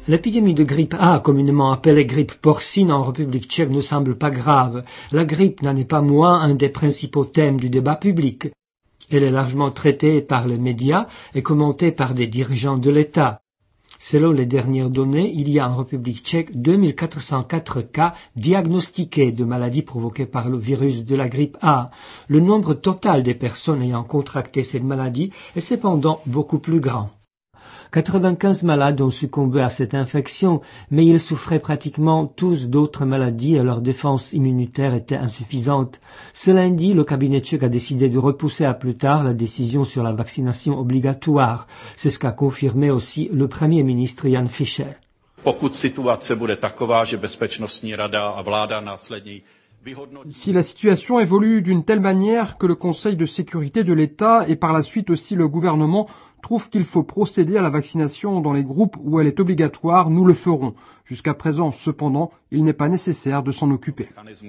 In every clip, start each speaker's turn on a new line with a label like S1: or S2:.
S1: L'épidémie de grippe A, communément appelée grippe porcine en République tchèque, ne semble pas grave. La grippe n'en est pas moins un des principaux thèmes du débat public. Elle est largement traitée par les médias et commentée par des dirigeants de l'État. Selon les dernières données, il y a en République tchèque 2404 cas diagnostiqués de maladies provoquées par le virus de la grippe A. Le nombre total des personnes ayant contracté cette maladie est cependant beaucoup plus grand. 95 malades ont succombé à cette infection, mais ils souffraient pratiquement tous d'autres maladies et leur défense immunitaire était insuffisante. Ce lundi, le cabinet tchèque a décidé de repousser à plus tard la décision sur la vaccination obligatoire. C'est ce qu'a confirmé aussi le Premier ministre Jan Fischer.
S2: Si la situation évolue d'une telle manière que le Conseil de sécurité de l'État et par la suite aussi le gouvernement trouvent qu'il faut procéder à la vaccination dans les groupes où elle est obligatoire, nous le ferons. Jusqu'à présent, cependant, il n'est pas nécessaire de s'en occuper.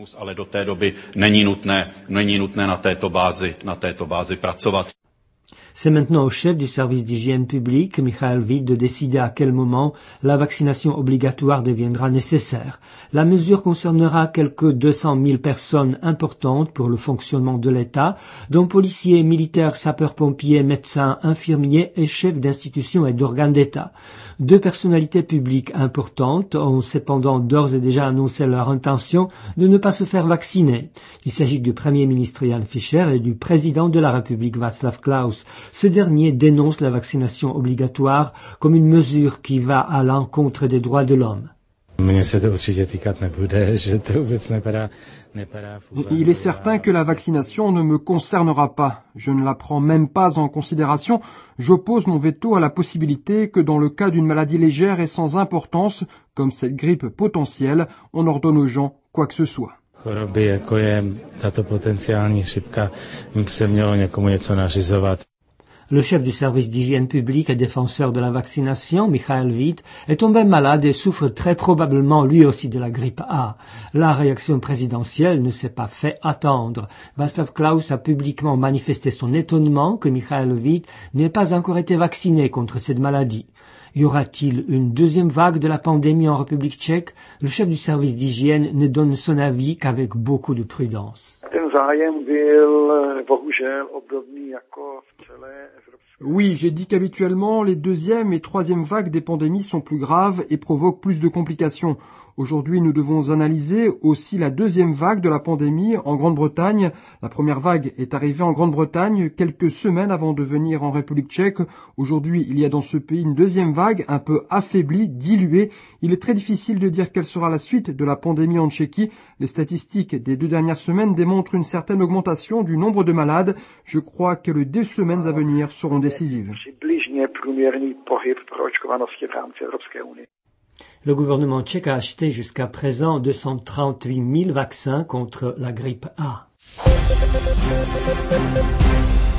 S1: C'est maintenant au chef du service d'hygiène publique, Michael Witt, de décider à quel moment la vaccination obligatoire deviendra nécessaire. La mesure concernera quelques 200 000 personnes importantes pour le fonctionnement de l'État, dont policiers, militaires, sapeurs-pompiers, médecins, infirmiers et chefs d'institutions et d'organes d'État. Deux personnalités publiques importantes ont cependant d'ores et déjà annoncé leur intention de ne pas se faire vacciner. Il s'agit du Premier ministre Jan Fischer et du président de la République Václav Klaus. Ce dernier dénonce la vaccination obligatoire comme une mesure qui va à l'encontre des droits de l'homme.
S2: Il est certain que la vaccination ne me concernera pas. Je ne la prends même pas en considération. J'oppose mon veto à la possibilité que dans le cas d'une maladie légère et sans importance, comme cette grippe potentielle, on ordonne aux gens quoi que ce soit.
S1: Le chef du service d'hygiène publique et défenseur de la vaccination, Michael Witt, est tombé malade et souffre très probablement lui aussi de la grippe A. La réaction présidentielle ne s'est pas fait attendre. Václav Klaus a publiquement manifesté son étonnement que Michael Witt n'ait pas encore été vacciné contre cette maladie. Y aura-t-il une deuxième vague de la pandémie en République tchèque? Le chef du service d'hygiène ne donne son avis qu'avec beaucoup de prudence.
S2: Oui, j'ai dit qu'habituellement, les deuxième et troisième vagues des pandémies sont plus graves et provoquent plus de complications. Aujourd'hui, nous devons analyser aussi la deuxième vague de la pandémie en Grande-Bretagne. La première vague est arrivée en Grande-Bretagne quelques semaines avant de venir en République tchèque. Aujourd'hui, il y a dans ce pays une deuxième vague un peu affaiblie, diluée. Il est très difficile de dire quelle sera la suite de la pandémie en Tchéquie. Les statistiques des 2 dernières semaines démontrent une certaine augmentation du nombre de malades. Je crois que les 2 semaines à venir seront décisives.
S1: Le gouvernement tchèque a acheté jusqu'à présent 238 000 vaccins contre la grippe A.